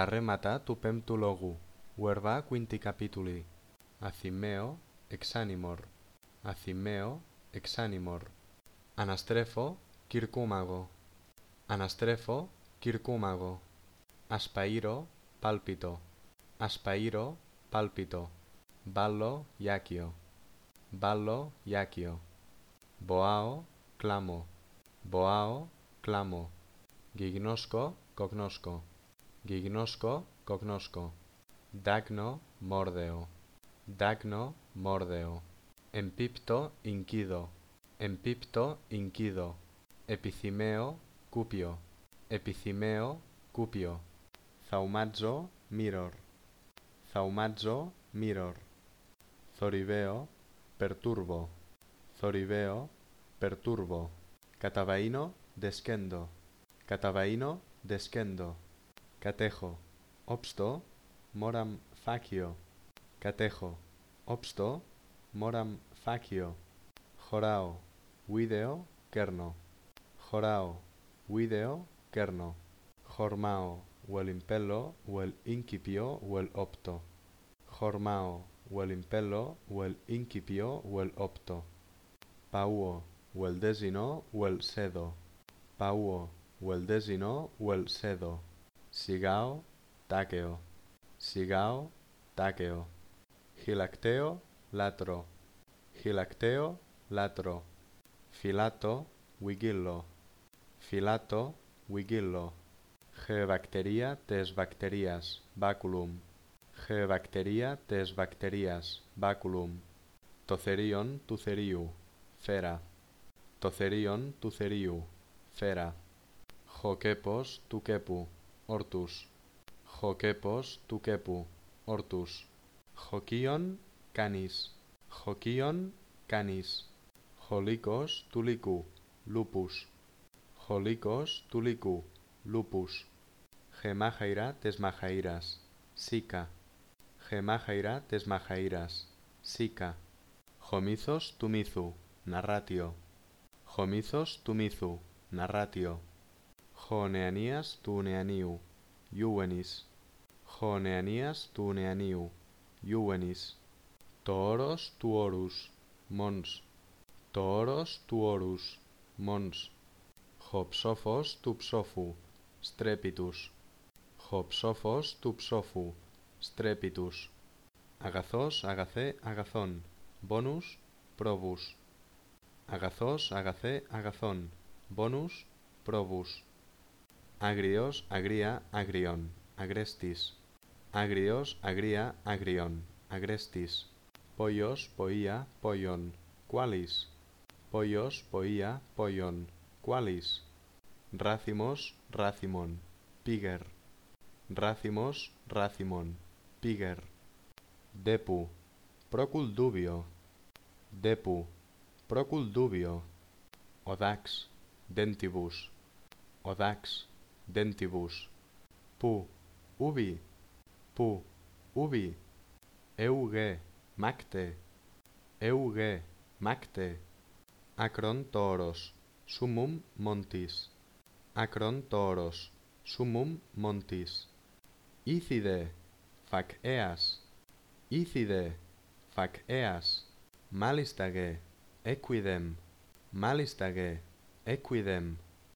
Catarremata tupem tu logu, verba quinti capituli. Acimeo, exanimor. Acimeo, exanimor. Anastrefo, circumago. Anastrefo, circumago. Aspairo, pálpito. Aspairo, pálpito. Ballo, yaquio. Ballo, yaquio. Boao, clamo. Boao, clamo. Gignosco, cognosco. Gignosco, cognosco. Dagno, mordeo. Dagno, mordeo. Empipto, inquido. Empipto, inquido. Epicimeo, cupio. Epicimeo, cupio. Zaumazzo, miror. Zaumazzo, miror. Zoribeo, perturbo. Zoribeo, perturbo. Catabaino, descendo. Catabaino, descendo. Catejo, obsto, moram facio. Catejo, obsto, moram facio. Jorao, video, kerno. Jorao, video, kerno. Jormao, vel impello, vel incipio, vel opto. Jormao, vel impello, vel incipio, vel opto. Pauo, vel desino, vel sedo. Pauo, vel desino, vel sedo. Sigao, taqueo. Sigao, taqueo. Gilacteo, latro. Gilacteo, latro. Filato, vigillo. Filato, vigillo. Gebacteria tes bacterias, baculum. Gebacteria tes bacterias, baculum. Tocerion tuceriu, fera. Tocerion tuceriu, fera. Joquepos tuquepu, hortus. Joquepos tuquepu, hortus. Joquion canis. Joquion canis. Jolicos tulicu, lupus. Jolicos tulicu, lupus. Gemajaira tesmajairas, sica. Gemajaira tesmajairas, sica. Jomizos tumizu, narratio. Jomizos tumizu, narratio. Joneanias tuneaniu, juvenis. Joneanias tuneaniu, juvenis. Tooros tuorus, mons. Tooros tuorus, mons. Hopsophos tupsophu, strepitus. Hopsophos tupsophu, strepitus. Agazos, agace, agazón. Bonus, probus. Agazos, agace, agazón. Bonus, probus. Agrios, agria, agrion. Agrestis. Agrios, agria, agrion. Agrestis. Pollos, poia, poion. Qualis. Pollos, poia, poion. Qualis. Racimos, racimon. Piger. Racimos, racimon. Piger. Depu. Procul dubio. Depu. Procul dubio. Odax. Dentibus. Odax. Dentibus. Pu. Ubi. Pu. Ubi. Euge. Macte. Euge. Macte. Acron toros. Summum montis. Acron toros. Summum montis. Icide. Fac eas. Icide. Fac eas. Malistage. Equidem. Malistage. Equidem.